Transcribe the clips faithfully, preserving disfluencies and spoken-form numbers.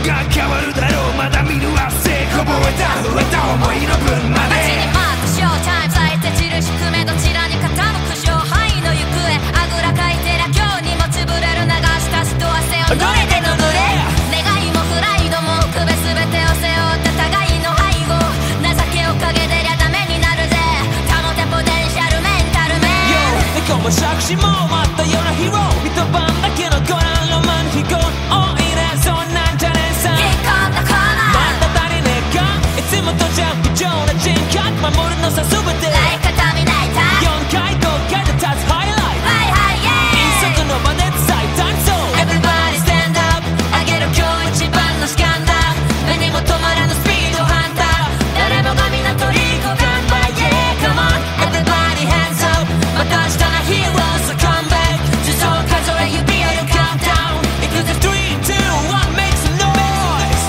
が変わるだろう。まだ見ぬ汗こぼれた増えた思いの分まで。 街にマークショータイム咲いて散る宿命どちらに傾く勝敗の行方。あぐらかいてりゃ今日にも潰れる流した血と汗をどれで拭れ。願いもフライドも区別全てを背負った互いの背後。情けを陰でりゃダメになるぜ。保てポテンシャルメンタルメン。 猫も杓子もあったようなヒーロー。一晩だけのご覧ロマン飛行。おいねそんなんじゃねえさ。 引っ込んだコーナーまだ足りねえか。いつもとじゃ不調な人格守るのさ全て。 ライカタミナイターよんかいごかいで立つハイライト。 はいはいイエーイ。 一足の場で伝えたいそう。 Everybody stand up あげろ今日一番のスキャンダル。目にも止まらぬスピードハンター。誰もがみんなトリコ頑張れ Yeah come on Everybody hands up また明日のヒーローズ come back 地上数え指輪よ countdown いくぜ スリーツーワン make some noise。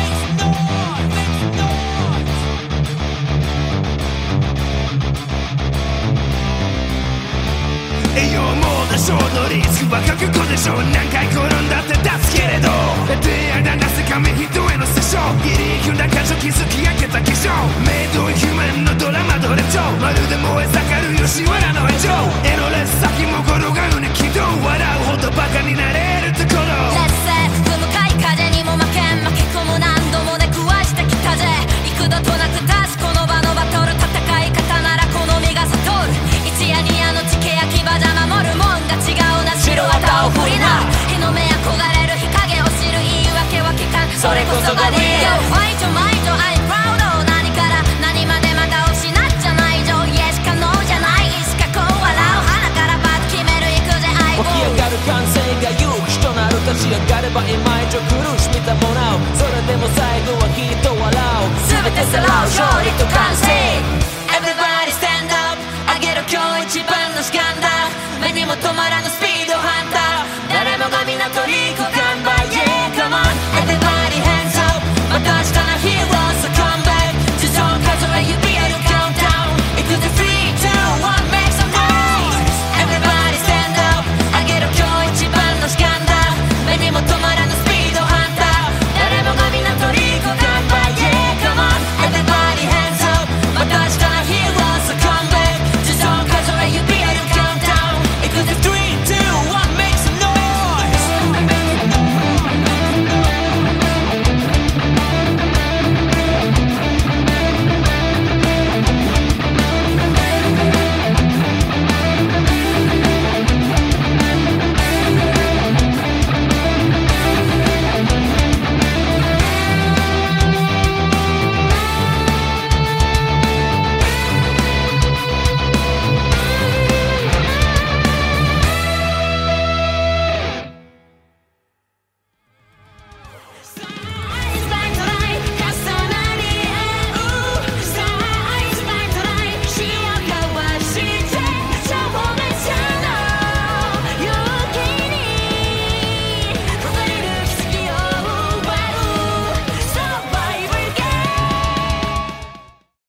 栄養も多少のリスクは覚悟でしょう。何回転んだって立つけれど出会いだなせ紙人へのセッション。ギリ組んだ感情築き上げた化粧。メイドインヒューマンのドラマドレチョまるで燃え盛る吉原の炎上。エロレス先も転がるね軌道。笑うほどバカになれるところ。 劣勢不向かい風にも負けん巻き込む何度も出くわしてきたぜ。幾度となく立つこの場のバトル。戦い方なら好みが悟る。一夜二夜の地形焼き場じゃ守るもんが違うな。白旗を振りな日の目憧れる日陰を知る言い訳は聞かん。それこそがリアルファイトマイト I'm proud 何から何までまだ失っちゃない情。Yes 可能じゃないいつかこう笑う鼻からバッ決める行くぜ相棒。 湧き上がる感性が勇気となる。立ち上がれば今以上苦しみたもらう。それでも最後はきっと笑う。 全てさらう勝利と完成。 Everybody stand up あげろ今日一番のスキャンダル。目にも止まらぬ